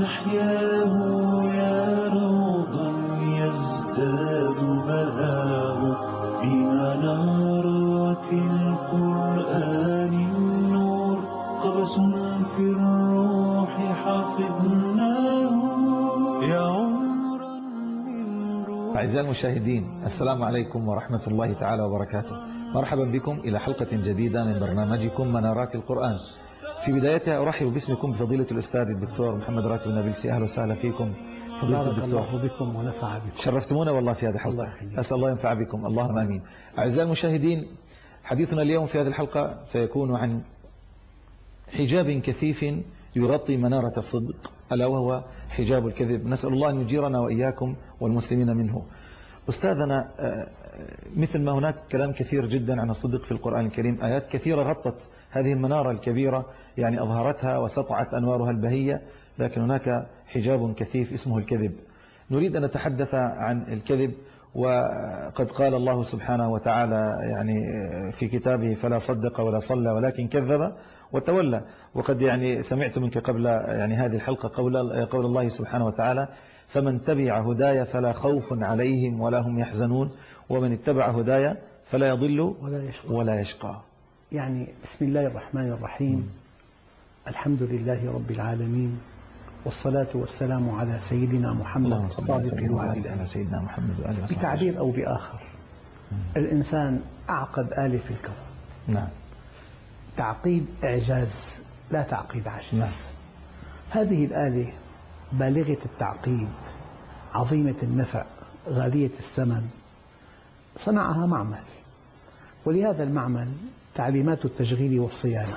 نحياه يا روضا يزداد بهاه بمنارات القرآن النور قبس في الروح حفظناه يا عمرا من روح. أعزائي المشاهدين، السلام عليكم ورحمة الله تعالى وبركاته. مرحبا بكم إلى حلقة جديدة من برنامجكم منارات القرآن. في بدايتها أرحب باسمكم بفضيلة الأستاذ الدكتور محمد راتب النابلسي. أهلا وسهلا فيكم فضيلة الدكتور. الله بكم ونفع بكم. شرفتمونا والله في هذه الحلقة. أسأل الله ينفع بكم، اللهم آمين. أعزائي المشاهدين، حديثنا اليوم في هذه الحلقة سيكون عن حجاب كثيف يغطي منارة الصدق، ألا وهو حجاب الكذب. نسأل الله أن يجيرنا وإياكم والمسلمين منه. أستاذنا، مثل ما هناك كلام كثير جدا عن الصدق في القرآن الكريم، آيات كثيرة غطت هذه المنارة الكبيرة، يعني أظهرتها وسطعت أنوارها البهية، لكن هناك حجاب كثيف اسمه الكذب. نريد أن نتحدث عن الكذب، وقد قال الله سبحانه وتعالى يعني في كتابه: فلا صدق ولا صلى ولكن كذب وتولى. وقد يعني سمعت منك قبل يعني هذه الحلقة قول الله سبحانه وتعالى: فمن تبع هدايا فلا خوف عليهم ولا هم يحزنون ومن اتبع هدايا فلا يضل ولا يشقى. يعني بسم الله الرحمن الرحيم. الحمد لله رب العالمين، والصلاة والسلام على سيدنا محمد الصادق الوعد. سيدنا محمد وآله وصحبه. بتعبير أو بآخر، الإنسان أعقد آلة في الكون. نعم. تعقيد إعجاز لا تعقيد عجز. نعم. هذه الآلة بالغة التعقيد، عظيمة النفع، غالية الثمن، صنعها معمل، ولهذا المعمل تعليمات التشغيل والصيانة.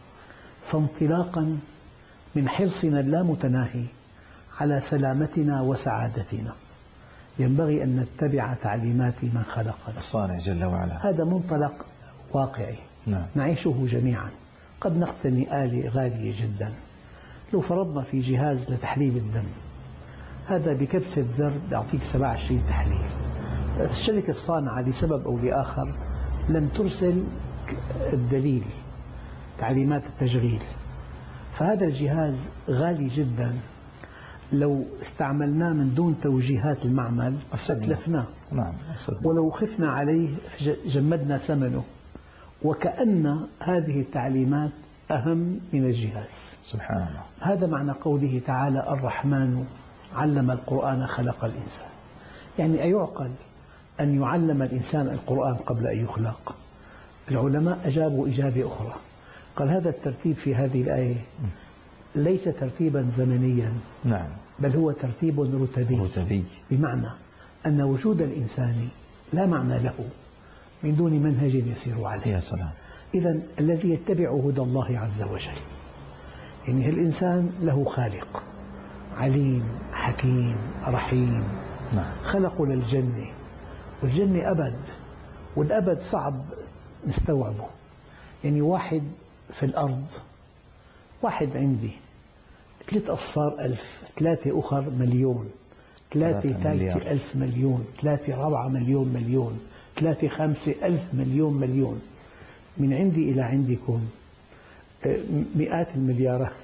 فانطلاقا من حرصنا اللامتناهي على سلامتنا وسعادتنا ينبغي أن نتبع تعليمات من خلقنا الصانع جل وعلا. هذا منطلق واقعي. نعم. نعيشه جميعا. قد نقتني آلة غالية جدا، لو فرضنا في جهاز لتحليل الدم، هذا بكبسة زر يعطيك 27 تحليل. الشركة الصانعة لسبب أو لآخر لم ترسل الدليل، تعليمات التشغيل، فهذا الجهاز غالي جدا. لو استعملناه من دون توجيهات المعمل أتلفناه. نعم. ولو خفنا عليه جمدنا ثمنه، وكأن هذه التعليمات أهم من الجهاز. سبحان الله. هذا معنى قوله تعالى: الرحمن علم القرآن خلق الإنسان. يعني أيعقل أن يعلم الإنسان القرآن قبل أن يخلق؟ العلماء أجابوا إجابة أخرى، قال هذا الترتيب في هذه الآية ليس ترتيبا زمنيا، نعم، بل هو ترتيب رتبي. بمعنى أن وجود الإنسان لا معنى له من دون منهج يسير عليه. يا سلام. إذن الذي يتبع هدى الله عز وجل، يعني الإنسان له خالق عليم حكيم رحيم. نعم. خلقه للجنة، والجنة أبد، والأبد صعب نستوعبه. يعني واحد في الأرض، واحد عندي 3 أصفار ألف، 3 أخر مليون، 3 ثالثة ألف مليون، 3 رابعة مليون، 3 خامسة ألف مليون. من عندي إلى عندكم مئات المليارات.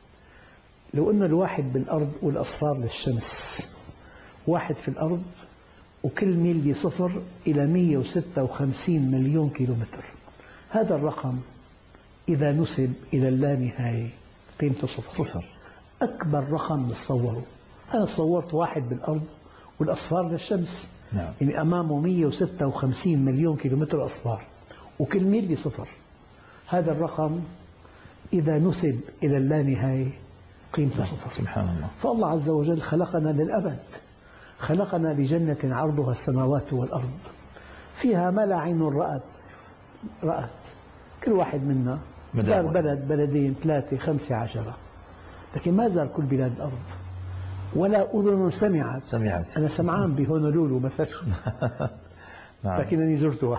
لو أن الواحد بالأرض والأصفار للشمس، واحد في الأرض وكل ميل بصفر إلى 156 مليون كيلومتر. هذا الرقم إذا نسب إلى اللانهاية قيمته صفر. أكبر رقم نتصوره. أنا صورت واحد بالأرض والأصفار للشمس. نعم. يعني أمامه 156 مليون كيلومتر أصفار وكل ميل بصفر. هذا الرقم إذا نسب إلى اللانهاية قيمته صفر. سبحان الله. فالله عز وجل خلقنا للأبد، خلقنا لجنة عرضها السماوات والأرض، فيها ما لا عين رأت. كل واحد منا زار بلد، بلدين، 3، 5، 10، لكن ما زار كل بلاد الأرض. ولا أذن سمعت. أنا سمعان بهونولولو مثلا لكنني زرتها.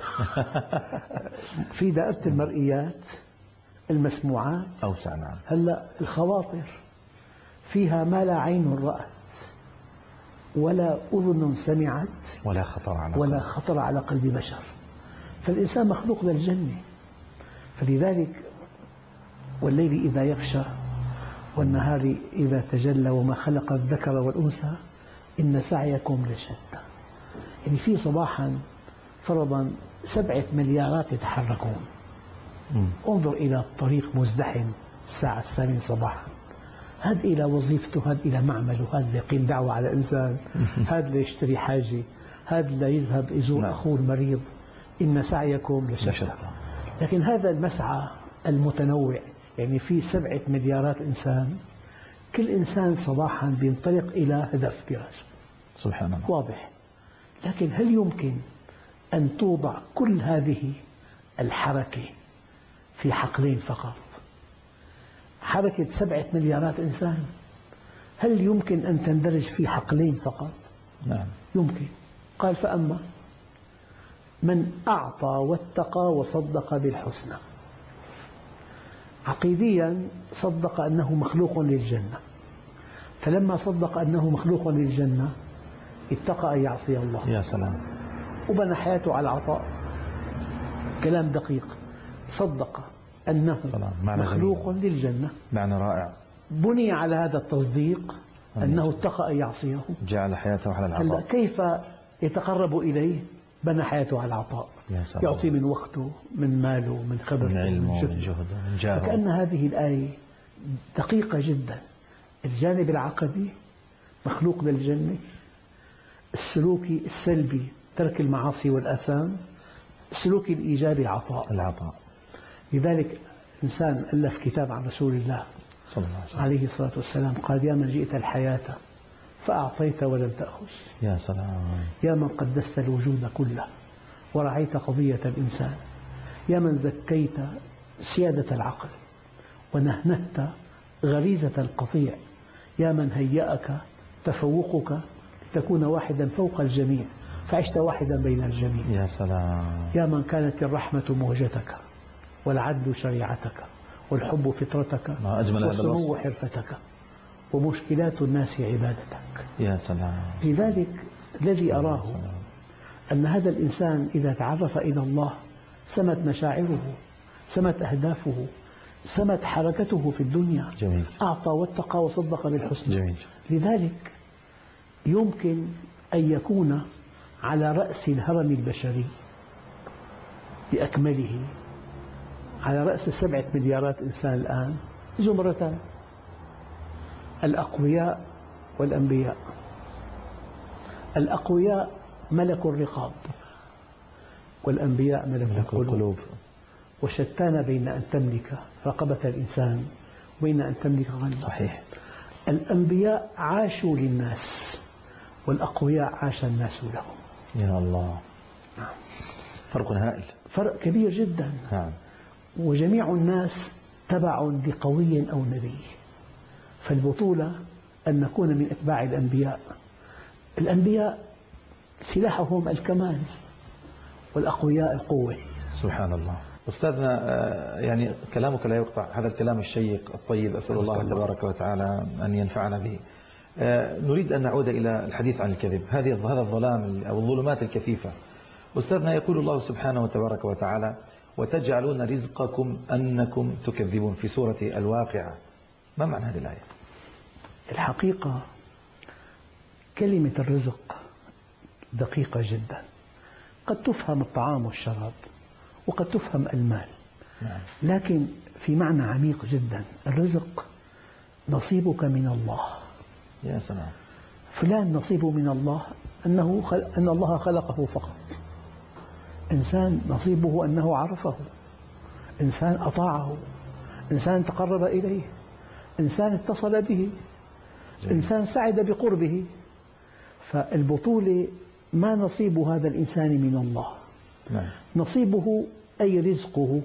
في دائرة المرئيات المسموعات أوسع. نعم. هلا الخواطر فيها ما لا عين رأت ولا أذن سمعت ولا خطر على قلب بشر. فالإنسان مخلوق للجنة. فلذلك والليل إذا يغشى والنهار إذا تجلى وما خلق الذكر والأنثى إن سعيكم لشتى. يعني في صباحا فرضا 7 مليارات يتحركون. انظر إلى الطريق مزدحم الساعة 8 صباحا، هذا إلى وظيفته، هذا إلى معمله، هذا ليقيم دعوة على إنسان، هذا ليشتري حاجة، هذا ليذهب يزور أخوه المريض. إن سعيكم لشتى. لكن هذا المسعى المتنوع، يعني في 7 مليارات إنسان، كل إنسان صباحا بينطلق إلى هدف براسه. سبحان الله. واضح. لكن هل يمكن أن توضع كل هذه الحركة في حقلين فقط؟ حركة 7 مليارات إنسان هل يمكن أن تندرج في حقلين فقط؟ نعم يمكن. قال فأما من أعطى واتقى وصدق بالحسنى. عقيديا صدق أنه مخلوق للجنة، فلما صدق أنه مخلوق للجنة اتقى أن يعصي الله. يا سلام. وبنى حياته على العطاء. كلام دقيق. صدق أنه مخلوق للجنة، معنى رائع. بني على هذا التصديق أنه اتقى أن يعصيه، جعل حياته على العطاء. كيف يتقرب إليه؟ بنى حياته على العطاء. يعطي من وقته، من ماله، من خبرته، من علمه، من جهده، من جاهه. فكأن هذه الآية دقيقة جدا. الجانب العقدي مخلوق للجنة، السلوكي السلبي ترك المعاصي والآثام، السلوكي الإيجابي العطاء. لذلك إنسان ألف كتاب عن رسول الله صلى الله عليه وسلم عليه الصلاة والسلام، قال: يا من جئت الحياة فأعطيت ولم تأخذ، يا سلام، يا من قدست الوجود كله ورعيت قضية الإنسان، يا من زكيت سيادة العقل ونهنهت غريزة القطيع، يا من هيأك تفوقك لتكون واحدا فوق الجميع فعشت واحدا بين الجميع. يا سلام. يا من كانت الرحمة مهجتك والعدل شريعتك والحب فطرتك والسمو حرفتك ومشكلات الناس عبادتك. يا سلام. لذلك الذي أراه أن هذا الإنسان إذا تعرف إلى الله سمت مشاعره، سمت أهدافه، سمت حركته في الدنيا. جميل. أعطى واتقى وصدق بالحسنى. جميل. لذلك يمكن أن يكون على رأس الهرم البشري بأكمله، على رأس 7 مليارات إنسان الآن، زمرتان: الأقوياء والأنبياء. الأقوياء ملك الرقاب، والأنبياء ملك القلوب. وشتان بين أن تملك رقبة الإنسان وبين أن تملك قلبه. صحيح. الأنبياء عاشوا للناس، والأقوياء عاش الناس لهم. يا الله. فرق هائل، فرق كبير جدا. نعم. وجميع الناس تبع لقوي أو نبي، فالبطولة أن نكون من أتباع الأنبياء. الأنبياء سلاحهم الكمال، والأقوياء القوة. سبحان الله. أستاذنا، يعني كلامك لا يقطع، هذا الكلام الشيق الطيب، أسأل الله تبارك وتعالى أن ينفعنا به. نريد أن نعود إلى الحديث عن الكذب، هذا الظلام أو الظلمات الكثيفة. أستاذنا، يقول الله سبحانه وتبارك وتعالى: وتجعلون رزقكم أنكم تكذبون، في سورة الواقعة. ما معنى هذه الآية؟ الحقيقة كلمة الرزق دقيقة جدا. قد تفهم الطعام والشراب، وقد تفهم المال. نعم. لكن في معنى عميق جدا. الرزق نصيبك من الله. يا سلام. فلان نصيبه من الله أن الله خلقه فقط. إنسان نصيبه أنه عرفه، إنسان أطاعه، إنسان تقرب إليه، إنسان اتصل به، إنسان سعد بقربه. فالبطولة ما نصيب هذا الإنسان من الله. نعم. نصيبه أي رزقه.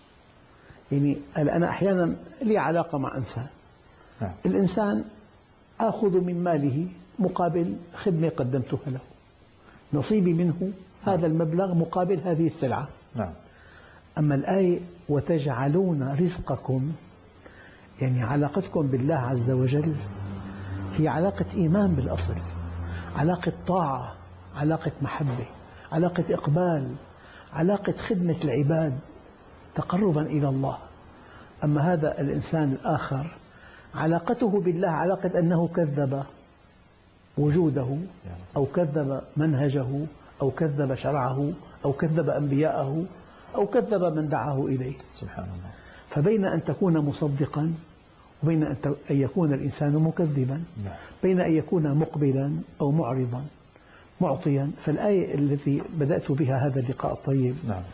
يعني أنا أحيانا لي علاقة مع إنسان. نعم. الإنسان آخذ من ماله مقابل خدمة قدمتها له، نصيبي منه هذا المبلغ مقابل هذه السلعة. نعم. أما الآية: وتجعلون رزقكم، يعني علاقتكم بالله عز وجل هي علاقة إيمان بالأصل، علاقة طاعة، علاقة محبة، علاقة إقبال، علاقة خدمة العباد تقربا إلى الله. أما هذا الإنسان الآخر علاقته بالله علاقة أنه كذب وجوده أو كذب منهجه أو كذب شرعه أو كذب أنبياءه أو كذب من دعاه إليه. سبحان الله. فبين أن تكون مصدقا وبين أن يكون الإنسان مكذبا، بين أن يكون مقبلا أو معرضا معطيا. فالآية التي بدأت بها هذا اللقاء الطيب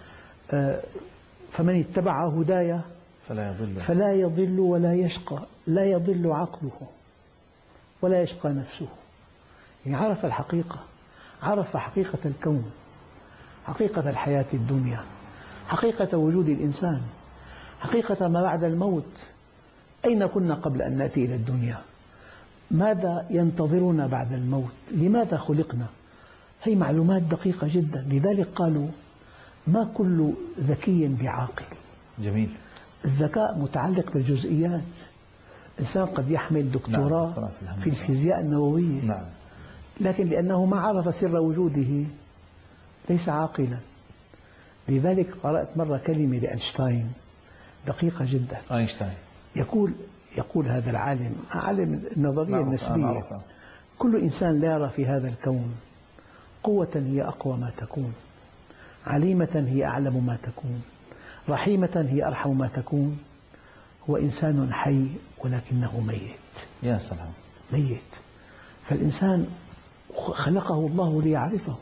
فمن اتبع هدايا فلا يضل ولا يشقى، لا يضل عقله ولا يشقى نفسه. يعني عرف الحقيقة، عرف حقيقة الكون، حقيقة الحياة الدنيا، حقيقة وجود الإنسان، حقيقة ما بعد الموت. أين كنا قبل أن نأتي إلى الدنيا؟ ماذا ينتظرنا بعد الموت؟ لماذا خلقنا؟ هي معلومات دقيقة جدا. لذلك قالوا ما كل ذكي بعاقل. جميل. الذكاء متعلق بالجزئيات. إنسان قد يحمل دكتوراه في الفيزياء النووية، لكن لأنه ما عرف سر وجوده ليس عاقلا. لذلك قرأت مرة كلمة لأينشتاين دقيقة جدا. أينشتاين يقول هذا العالم، عالم النظرية النسبية، كل إنسان لا يرى في هذا الكون قوة هي أقوى ما تكون، عليمة هي أعلم ما تكون، رحيمة هي أرحم ما تكون، هو إنسان حي ولكنه ميت. يا سلام. ميت. فالإنسان خلقه الله ليعرفه،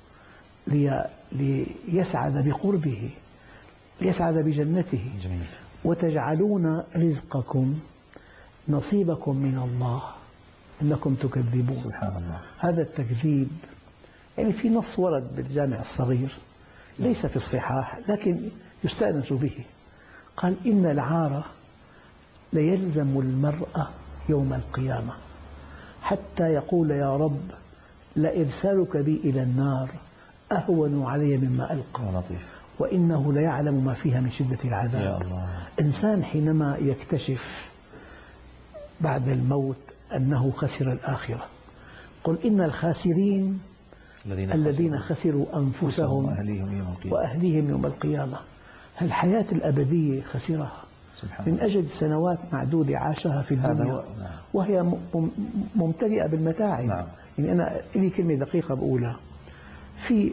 ليسعد بقربه، ليسعد بجنته. جميل. وتجعلون رزقكم نصيبكم من الله إنكم تكذبون. سبحان الله. هذا التكذيب يعني في نص ورد بالجامع الصغير ليس في الصحاح لكن يستأنس به. قال إن العار ليلزم المرء يوم القيامة حتى يقول يا رب لإرسالك بي إلى النار أهون علي مما ألقى، وإنه ليعلم ما فيها من شدة العذاب. يا الله. إنسان حينما يكتشف بعد الموت أنه خسر الآخرة، قل إن الخاسرين الذين خسروا أنفسهم وأهليهم يوم القيامة. الحياة الأبدية خسرها من أجل سنوات معدودة عاشها في الدنيا وهي ممتلئة بالمتاعب. يعني أنا لي كلمة دقيقة بقولها في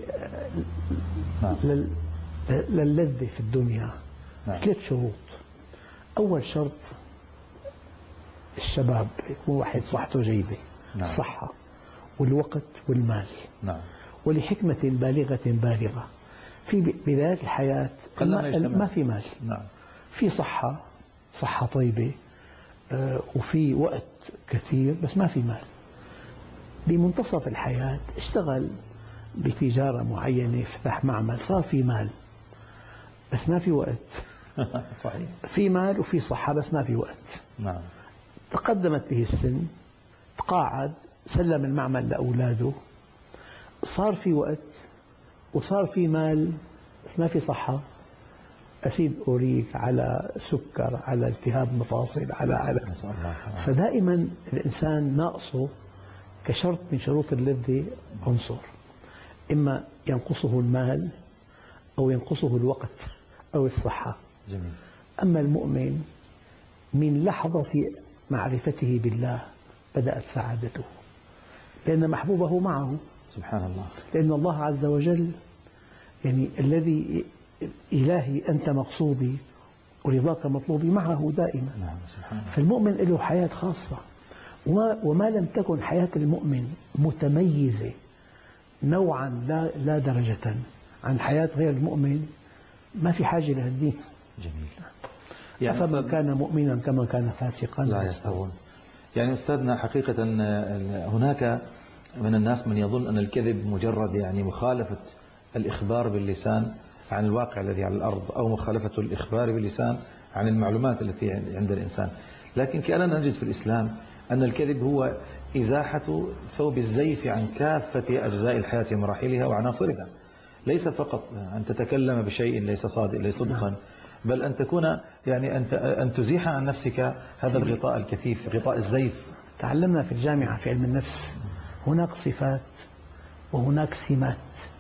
للذة في الدنيا 3 شروط. أول شرط الشباب، يكون واحد صحته جيدة، الصحة والوقت والمال. ولحكمة بالغة في بداية الحياة ما في مال، في صحة طيبة وفي وقت كثير بس ما في مال. بمنتصف الحياة اشتغل بتجارة معينة، فتح معمل، صار في مال بس ما في وقت. صحيح. في مال وفي صحة بس ما في وقت. تقدمت به السن، تقاعد، سلم المعمل لأولاده، صار في وقت وصار في مال بس ما في صحة. أسيد أوريك، على سكر، على التهاب مفاصل، على فدائما الإنسان ناقصه كشرط من شروط اللذة عنصر، إما ينقصه المال أو ينقصه الوقت أو الصحة. جميل. أما المؤمن من لحظة معرفته بالله بدأت سعادته، لأن محبوبه معه. سبحان الله. لأن الله عز وجل يعني الذي إلهي أنت مقصودي ورضاك مطلوبي معه دائما. سبحان الله. فالمؤمن له حياة خاصة، وما لم تكن حياة المؤمن متميزة نوعا لا درجة عن حياة غير المؤمن ما في حاجة لهالدين. جميل. يعني فمن كان مؤمنا كما كان فاسقا لا يستوون. يعني أستاذنا حقيقة هناك من الناس من يظن أن الكذب مجرد يعني مخالفة الإخبار باللسان عن الواقع الذي على الأرض، أو مخالفة الإخبار باللسان عن المعلومات التي عند الإنسان. لكن كأننا نجد في الإسلام أن الكذب هو إزاحة ثوب الزيف عن كافة أجزاء الحياة ومراحلها وعناصرها. ليس فقط أن تتكلم بشيء ليس صدقا، بل أن تكون يعني أن تزيح عن نفسك هذا الغطاء الكثيف، غطاء الزيف. تعلمنا في الجامعة في علم النفس هناك صفات وهناك سمات.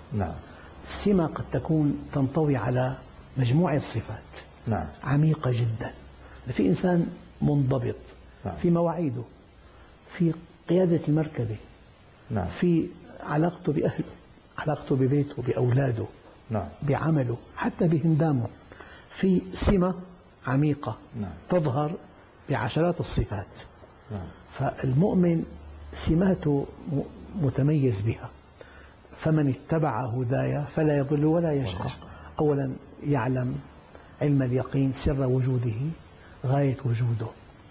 السمة قد تكون تنطوي على مجموعة صفات عميقة جدا. في إنسان منضبط نعم. في مواعيده، في قيادة المركبة، نعم. في علاقته بأهله، علاقته ببيته، بأولاده، نعم. بعمله، حتى بهندامه، في سمة عميقة نعم. تظهر بعشرات الصفات. نعم. فالمؤمن سماته متميز بها. فمن اتبع هدايا فلا يضل ولا يشقى. أولا يعلم علم اليقين سر وجوده، غاية وجوده.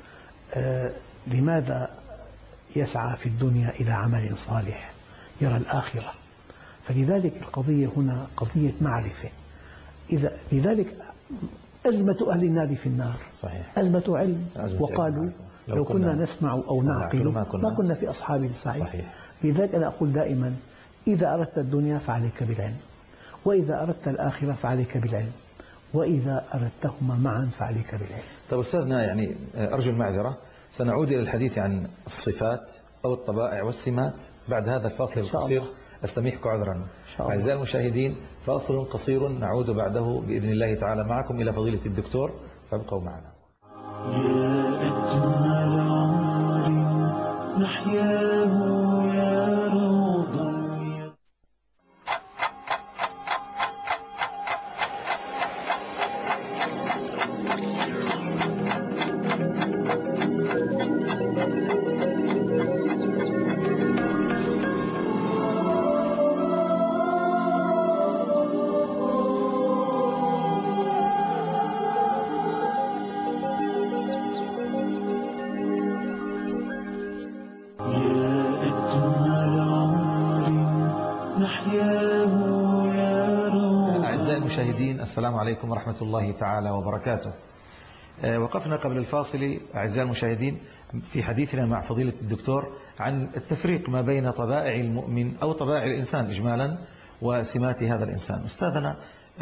لماذا يسعى في الدنيا إلى عمل صالح؟ يرى الآخرة. فلذلك القضية هنا قضية معرفة. لذلك أزمة أهل النار في النار صحيح. أزمة علم. وقالوا لو كنا نسمع أو نعقل ما كنا في أصحاب السعير. صحيح. لذلك أنا أقول دائما إذا أردت الدنيا فعليك بالعلم، وإذا أردت الآخرة فعليك بالعلم، وإذا أردتهما معا فعليك بالعلم. طيب أستاذنا، يعني أرجو المعذرة، سنعود إلى الحديث عن الصفات أو الطبائع والسمات بعد هذا الفاصل القصير. أستميحك عذرا. أعزائي المشاهدين، فاصل قصير نعود بعده بإذن الله تعالى معكم إلى فضيلة الدكتور، فابقوا معنا. يا أجمل عمر نحياه يا روضا. السلام عليكم ورحمة الله تعالى وبركاته. وقفنا قبل الفاصل أعزائي المشاهدين في حديثنا مع فضيلة الدكتور عن التفريق ما بين طبائع المؤمن أو طبائع الإنسان إجمالا وسمات هذا الإنسان. أستاذنا،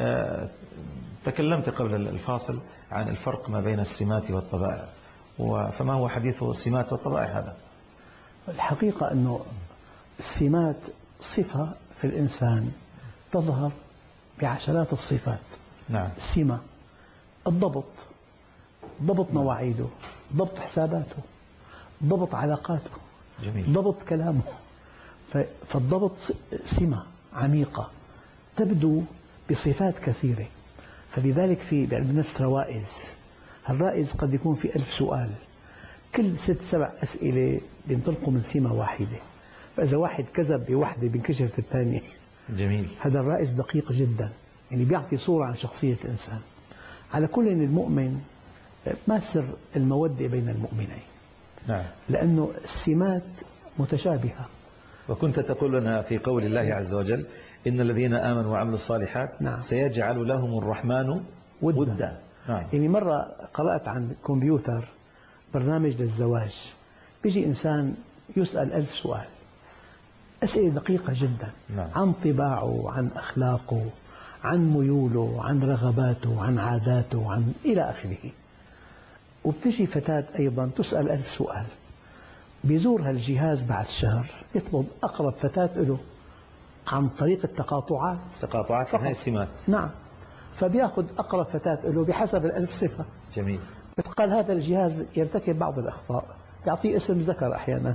تكلمت قبل الفاصل عن الفرق ما بين السمات والطبائع، فما هو حديث السمات والطبائع هذا؟ الحقيقة أنه السمات صفة في الإنسان تظهر بعشرات الصفات. نعم. السمة، الضبط، ضبط مواعيده، ضبط حساباته، ضبط علاقاته، جميل. ضبط كلامه. فالضبط سمة عميقة تبدو بصفات كثيرة. فلذلك في بالنفس روائز. الرائز قد يكون في 1000 سؤال، كل 6-7 أسئلة بينطلقوا من سمة واحدة. فإذا واحد كذب بوحدة بينكشف الثانية. جميل. هذا الرائز دقيق جدا، يعني بيعطي صورة عن شخصية الإنسان. على كل المؤمن ما سر المودة بين المؤمنين؟ نعم. لأنه السمات متشابهة. وكنت تقول لنا في قول الله عز وجل إن الذين آمنوا وعملوا الصالحات نعم. سيجعل لهم الرحمن ودا. نعم. يعني مرة قرأت عن كمبيوتر برنامج للزواج، بيجي إنسان يسأل 1000 سؤال، أسئلة دقيقة جدا. نعم. عن طباعه، عن أخلاقه، عن ميوله، عن رغباته، عن عاداته، عن إلى آخره. وبتجي فتاة أيضا تسأل 1000 سؤال، بيزورها الجهاز بعد شهر يطلب أقرب فتاة له عن طريق التقاطعات من هاي السمات. نعم. فبيأخذ أقرب فتاة له بحسب 1000 صفة. جميل. قال هذا الجهاز يرتكب بعض الأخطاء، يعطيه اسم ذكر أحيانا.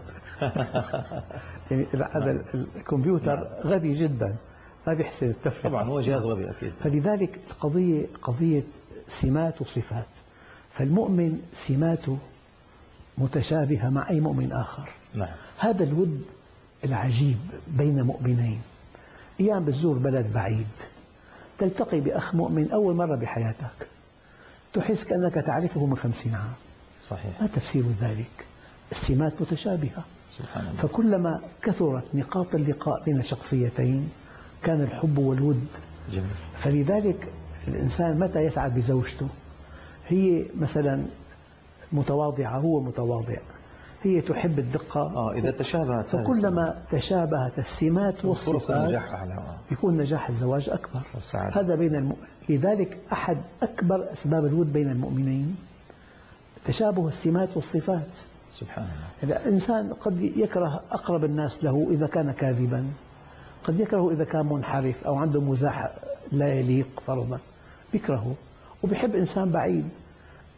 يعني هذا الكمبيوتر غبي جدا، ما بيحسن التفرقة. طبعا هو جهاز غبي أكيد. فلذلك القضية قضية سمات وصفات. فالمؤمن سماته متشابهة مع أي مؤمن آخر. نعم. هذا الود العجيب بين مؤمنين. أيام بتزور بلد بعيد تلتقي بأخ مؤمن أول مرة بحياتك، تحس كأنك تعرفه من 50 عام. صحيح. ما تفسير ذلك؟ السمات متشابهة. سبحان الله. فكلما كثرت نقاط اللقاء بين شخصيتين كان الحب والود. جميل. فلذلك الإنسان متى يسعد بزوجته؟ هي مثلا متواضعة، هو متواضع، هي تحب الدقة. إذا تشابهت، فكلما تشابهت السمات والصفات يكون نجاح الزواج أكبر. هذا بين لذلك أحد أكبر أسباب الود بين المؤمنين تشابه السمات والصفات. سبحان الله. الإنسان قد يكره أقرب الناس له إذا كان كاذبا، قد يكره إذا كان منحرف أو عنده مزاح لا يليق فرضا، يكرهه. وبيحب إنسان بعيد،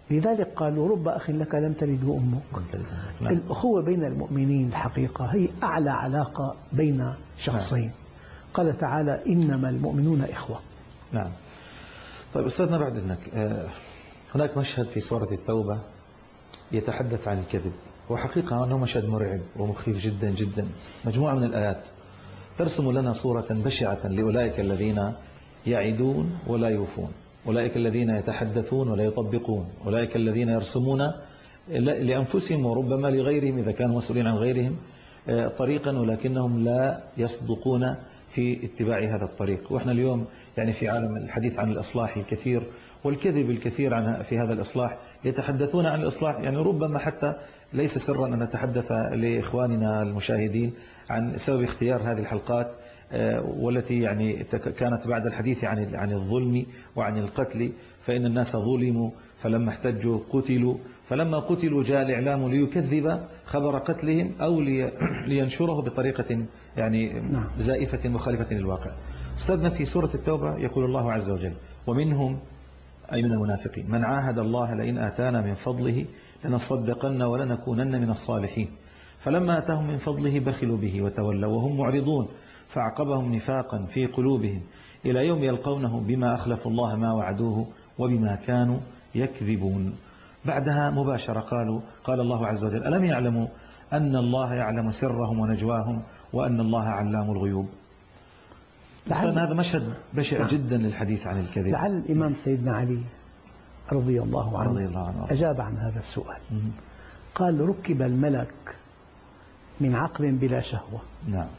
لذلك قالوا رب أخ لك لم تلده أمك. الأخوة بين المؤمنين الحقيقة هي أعلى علاقة بين شخصين. قال تعالى إنما المؤمنون إخوة. نعم. طيب أستاذنا بعد إذنك، هناك مشهد في سورة التوبة يتحدث عن الكذب، وحقيقة أنه مشهد مرعب ومخيف جدا جدا. مجموعة من الآيات ترسم لنا صورة بشعة لأولئك الذين يعدون ولا يوفون، أولئك الذين يتحدثون ولا يطبقون، أولئك الذين يرسمون لأنفسهم وربما لغيرهم إذا كانوا مسؤولين عن غيرهم طريقا، ولكنهم لا يصدقون في اتباع هذا الطريق. وإحنا اليوم يعني في عالم الحديث عن الإصلاح الكثير والكذب الكثير في هذا الإصلاح، يتحدثون عن الإصلاح، يعني ربما حتى ليس سرا أن نتحدث لإخواننا المشاهدين عن سبب اختيار هذه الحلقات، والتي يعني كانت بعد الحديث عن الظلم وعن القتل، فإن الناس ظلموا فلما احتجوا قتلوا، فلما قتلوا جاء الإعلام ليكذب خبر قتلهم أو لينشره بطريقة يعني زائفة مخالفة للواقع. أستاذنا في سورة التوبة يقول الله عز وجل ومنهم أي من المنافقين من عاهد الله لئن آتانا من فضله لنصدقن ولنكونن من الصالحين فلما آتاهم من فضله بخلوا به وتولوا وهم معرضون فأعقبهم نفاقا في قلوبهم إلى يوم يلقونه بما أخلفوا الله ما وعدوه وبما كانوا يكذبون. بعدها مباشرة قال الله عز وجل ألم يعلموا أن الله يعلم سرهم ونجواهم وأن الله علام الغيوب. هذا مشهد بشع جدا للحديث عن الكذب. لعل الإمام سيدنا علي رضي الله عنه أجاب عن هذا السؤال. قال ركب الملك من عقل بلا شهوة. نعم.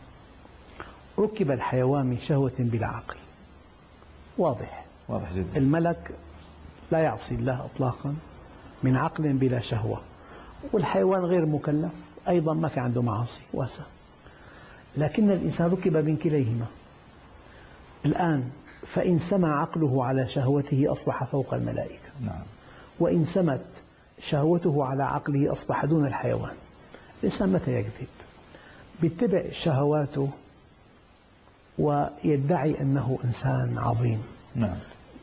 ركب الحيوان من شهوة بلا عقل. واضح جدا. الملك لا يعصي الله إطلاقا من عقل بلا شهوة، والحيوان غير مكلف أيضا ما في عنده معاصي واسع، لكن الإنسان ركب من كليهما. الآن فإن سمع عقله على شهوته أصبح فوق الملائكة. نعم. وإن سمت شهوته على عقله أصبح دون الحيوان. الإنسان متى يكذب؟ بيتبع شهواته ويدعي أنه إنسان عظيم. نعم.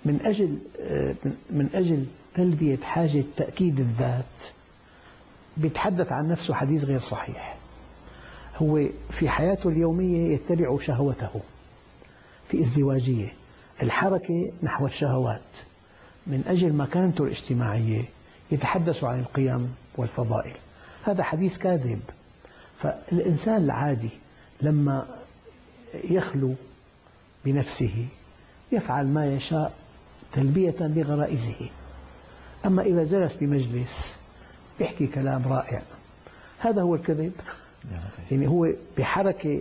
من أجل تلبية حاجة تأكيد الذات بيتحدث عن نفسه حديث غير صحيح. هو في حياته اليومية يتبع شهوته، في ازدواجية الحركة نحو الشهوات، من أجل مكانته الاجتماعية يتحدث عن القيم والفضائل. هذا حديث كاذب. فالإنسان العادي لما يخلو بنفسه يفعل ما يشاء تلبية لغرائزه. أما إذا جلس بمجلس يحكي كلام رائع، هذا هو الكذب. يعني هو بحركة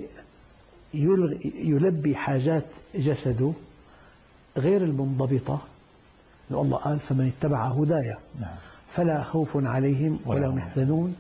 يلبي حاجات جسده غير المنضبطة. الله قال فمن اتبع هدايا فلا خوف عليهم ولا هم يحزنون.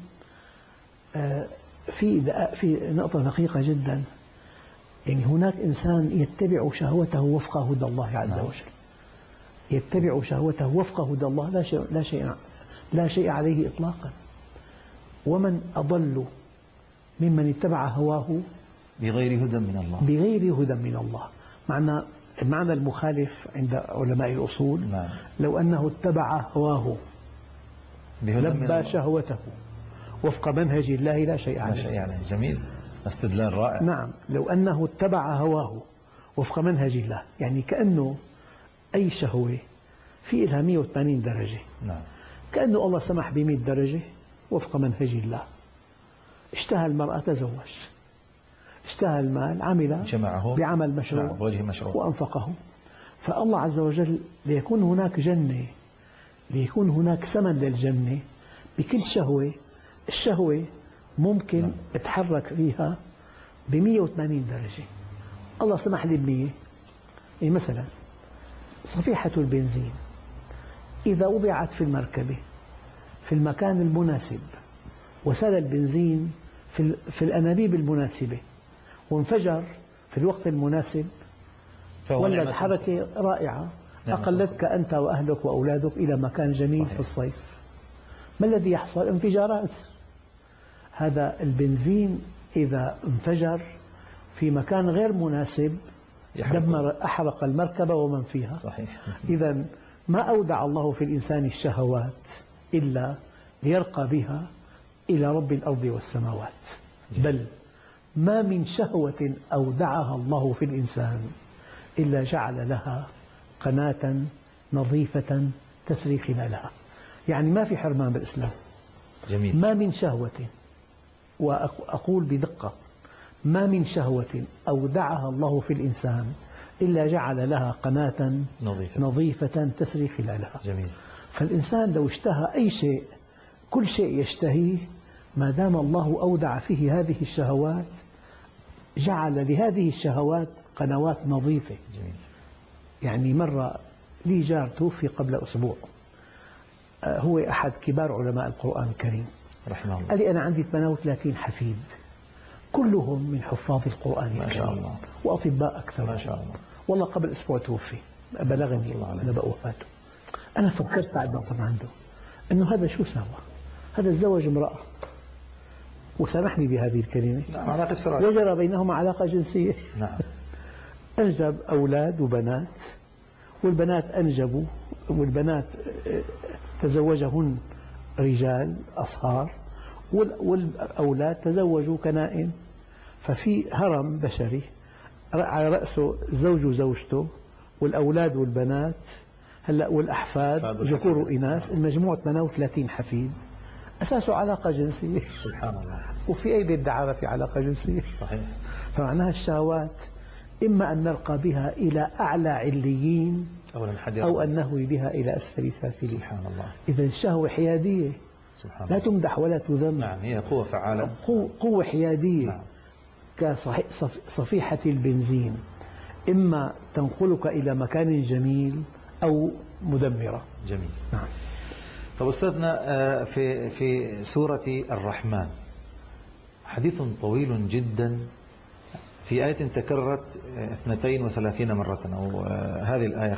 في نقطة دقيقة جدا، يعني هناك إنسان يتبع شهوته وفق هدى الله عز وجل، يتبع شهوته وفق هدى الله لا شيء عليه إطلاقا. ومن أضل ممن اتبع هواه بغير هدى من الله. بغير هدى من الله. المعنى المخالف عند علماء الأصول لو أنه اتبع هواه لبى شهوته وفق منهج الله لا شيء عليه. يعني جميل، استدلال رائع. نعم، لو أنه اتبع هواه وفق منهج الله، يعني كأنه أي شهوة في لها 180 درجة. نعم. كأنه الله سمح ب100 درجة وفق منهج الله. اشتهى المرأة تزوج، اشتهى المال عمل بعمل مشروع وأنفقه. فالله عز وجل ليكون هناك جنة، ليكون هناك ثمن للجنة بكل شهوة. الشهوة ممكن اتحرك فيها ب180 درجة. الله سمح لي ب100. يعني مثلا صفيحة البنزين إذا وضعت في المركبة في المكان المناسب وسال البنزين في الأنابيب المناسبة وانفجر في الوقت المناسب ولد حركة رائعة أقلتك أنت وأهلك وأولادك إلى مكان جميل في الصيف. ما الذي يحصل؟ انفجارات. هذا البنزين إذا انفجر في مكان غير مناسب أحرق المركبة ومن فيها. صحيح. إذا ما أودع الله في الإنسان الشهوات إلا ليرقى بها إلى رب الأرض والسماوات، بل ما من شهوة أودعها الله في الإنسان إلا جعل لها قناة نظيفة تسري خلالها. يعني ما في حرمان بالإسلام. جميل. ما من شهوة، وأقول بدقة، ما من شهوة أودعها الله في الإنسان إلا جعل لها قناة نظيفة تسري خلالها. جميل. فالإنسان لو اشتهى أي شيء، كل شيء يشتهيه ما دام الله أودع فيه هذه الشهوات، جعل لهذه الشهوات قنوات نظيفة. جميل. يعني مرة لي جار توفي قبل أسبوع، هو أحد كبار علماء القرآن الكريم، رحمه الله. قال لي أنا عندي 38 حفيد كلهم من حفاظ القرآن الكريم، ما شاء الله، وأطباء أكثر. ما شاء الله. والله قبل أسبوع توفي، بلغني نبأ وفاته. أنا فكرت بعد ما طلع عنده أنه هذا شو سوى؟ هذا تزوج امرأة، وسامحني بهذه الكلمة، علاقة فراش، وجرى بينهما علاقة جنسية. نعم. أنجب أولاد وبنات، والبنات أنجبوا، والبنات تزوجهن رجال أصهار، والأولاد تزوجوا كنائن. ففي هرم بشري على رأسه زوج وزوجته والأولاد والبنات، هلا والأحفاد ذكور وإناث، المجموع 38 حفيد، أساسه علاقة جنسية. سبحان الله. وفي أي بيت دعارة في علاقة جنسية؟ صحيح. فمعناها الشهوات إما أن نرقى بها إلى أعلى عليين أو أن نهوي بها إلى أسفل سافلين. سبحان الله. إذا الشهوة حيادية، سبحان لا الله. تمدح ولا تذم. نعم، هي قوة فعالة، قوة حيادية. نعم. كصفيحة البنزين، إما تنقلك إلى مكان جميل أو مدمرة. جميل. نعم. طب أستاذنا، في سورة الرحمن حديث طويل جدا في آية تكررت 32 مرة، أو هذه الآية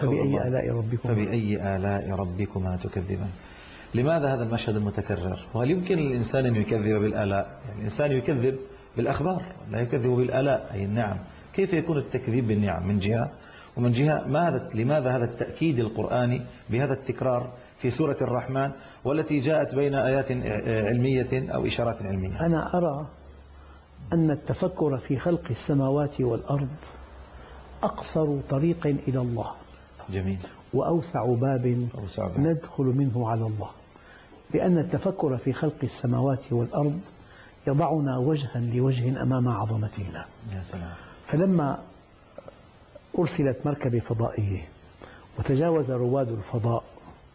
فبأي آلاء ربكما تكذبان. لماذا هذا المشهد المتكرر؟ وهل يمكن للإنسان أن يكذب بالآلاء؟ يعني الإنسان يكذب بالأخبار، لا يكذب بالآلاء أي النعم. كيف يكون التكذيب بالنعم من جهة، ومن جهة لماذا هذا التأكيد القرآني بهذا التكرار في سورة الرحمن، والتي جاءت بين آيات علمية أو إشارات علمية؟ أنا أرى أن التفكر في خلق السماوات والأرض أقصر طريق إلى الله. جميل. وأوسع باب ندخل منه على الله، لأن التفكر في خلق السماوات والأرض يضعنا وجها لوجه أمام عظمة الله. يا سلام. فلما أرسلت مركبة فضائية وتجاوز رواد الفضاء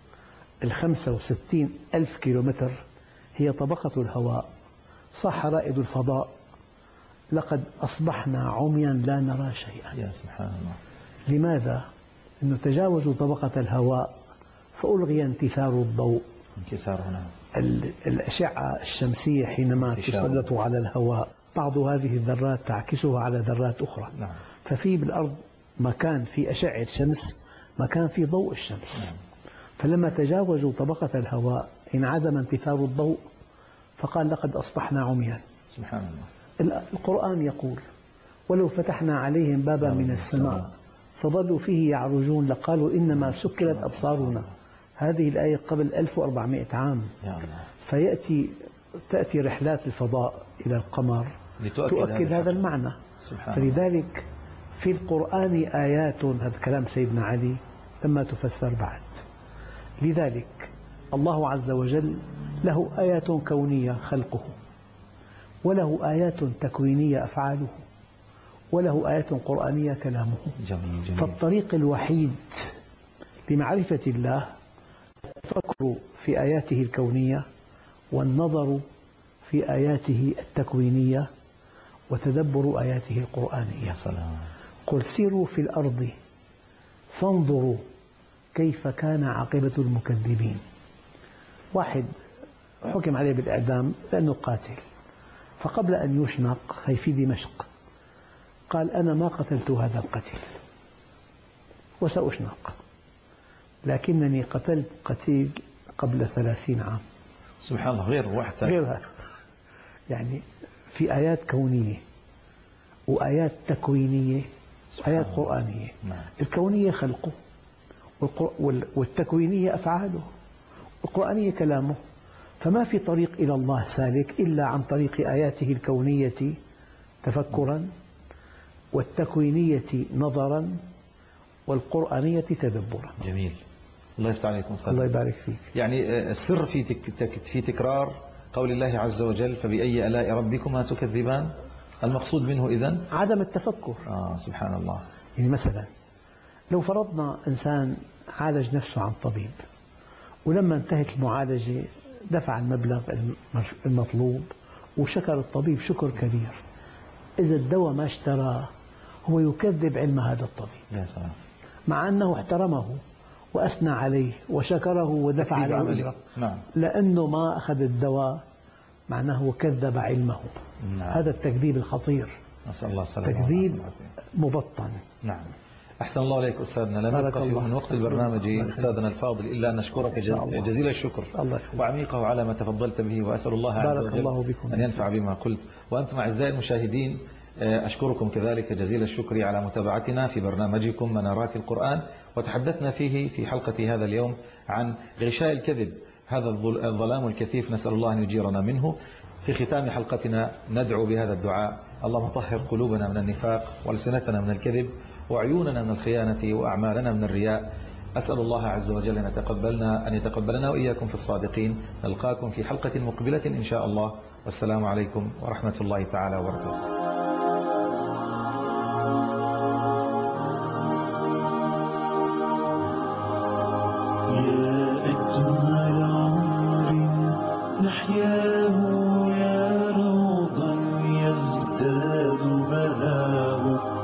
65,000 كيلومتر، هي طبقة الهواء، صاح رائد الفضاء: لقد أصبحنا عميا لا نرى شيئا. يا سبحان الله. لماذا؟ أنه تجاوزوا طبقة الهواء فألغي انتثار الضوء. انكسار هنا. الأشعة الشمسية حينما تسلط على الهواء، بعض هذه الذرات تعكسها على ذرات أخرى. نعم. ففي بالأرض مكان في أشعة شمس، مكان في ضوء الشمس. نعم. فلما تجاوزوا طبقة الهواء انعدم انتثار الضوء، فقال: لقد أصبحنا عميا. سبحان الله. القرآن يقول: ولو فتحنا عليهم بابا من السماء فظلوا فيه يعرجون لقالوا إنما سكرت أبصارنا. هذه الآية قبل 1400 عام. يا الله. تأتي رحلات الفضاء إلى القمر تؤكد هذا المعنى. فلذلك في القرآن آيات، هذا كلام سيدنا علي، لما تفسر بعد. لذلك الله عز وجل له آيات كونية خلقه، وله آيات تكوينية أفعاله، وله آيات قرآنية كلامه. جميل جميل. فالطريق الوحيد لمعرفة الله التفكر في آياته الكونية، والنظر في آياته التكوينية، وتدبر آياته القرآنية. سلام. قل سيروا في الأرض فانظروا كيف كان عاقبة المكذبين. واحد حكم عليه بالإعدام لأنه قاتل، فقبل أن يشنق هي في دمشق قال: أنا ما قتلت هذا القتيل وسأشنق، لكنني قتلت قتيل قبل 30 عام. سبحان الله. غير واحد ثاني. غير هذا. يعني في آيات كونية وآيات تكوينية وآيات قرآنية. نعم. الكونية خلقه، والتكوينية أفعاله، القرآنية كلامه. فما في طريق إلى الله سالك إلا عن طريق آياته الكونية تفكرا، والتكوينية نظرا، والقرآنية تدبرا. جميل، الله يفتح عليكم أستاذ. الله يبارك فيك. يعني السر في تكرار قول الله عز وجل فبأي آلاء ربكما تكذبان، المقصود منه إذن عدم التفكر. سبحان الله. يعني مثلا لو فرضنا إنسان عالج نفسه عن طبيب، ولما انتهت المعالجة دفع المبلغ المطلوب وشكر الطبيب شكر كبير، إذا الدواء ما اشتراه هو يكذب علم هذا الطبيب. يا سلام. مع أنه احترمه وأثنى عليه وشكره ودفع له الأجر، لأنه ما أخذ الدواء معناه وكذب علمه. هذا التكذيب الخطير، نسأل الله السلامة، تكذيب مبطن. نعم. أحسن الله عليك أستاذنا. لا نبقى من وقت البرنامج أستاذنا الفاضل إلا أن نشكرك جزيل الشكر وعميقه على ما تفضلت به، وأسأل الله عز وجل أن ينفع بما قلت. وأنتم أعزائي المشاهدين أشكركم كذلك جزيل الشكر على متابعتنا في برنامجكم منارات القرآن. وتحدثنا فيه في حلقة هذا اليوم عن غشاء الكذب، هذا الظلام الكثيف، نسأل الله أن يجيرنا منه. في ختام حلقتنا ندعو بهذا الدعاء: اللهم طهر قلوبنا من النفاق، وألسنتنا من الكذب، وعيوننا من الخيانة، وأعمالنا من الرياء. أسأل الله عز وجل أن يتقبلنا وإياكم في الصادقين. نلقاكم في حلقة مقبلة إن شاء الله، والسلام عليكم ورحمة الله تعالى وبركاته. يا أجمل عمر نحياه يا روضا يزداد بهاه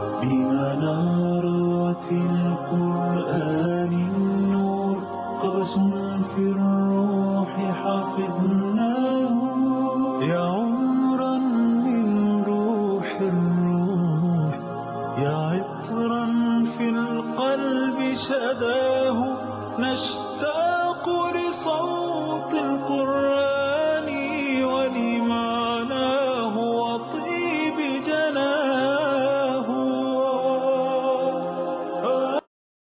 بمنارات القرآن النور، قبس في الروح حفظناه. يا عمرا من روح الروح، يا عطرا في القلب شداه، نشتاق